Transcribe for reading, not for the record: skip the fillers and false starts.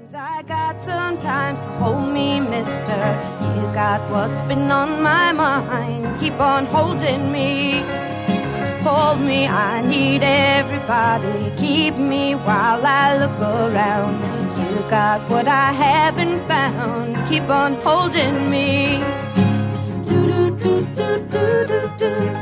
I got some time, so hold me, mister. You got what's been on my mind. Keep on holding me. Hold me, I need everybody. Keep me while I look around. You got what I haven't found. Keep on holding me. Do do do do do do do.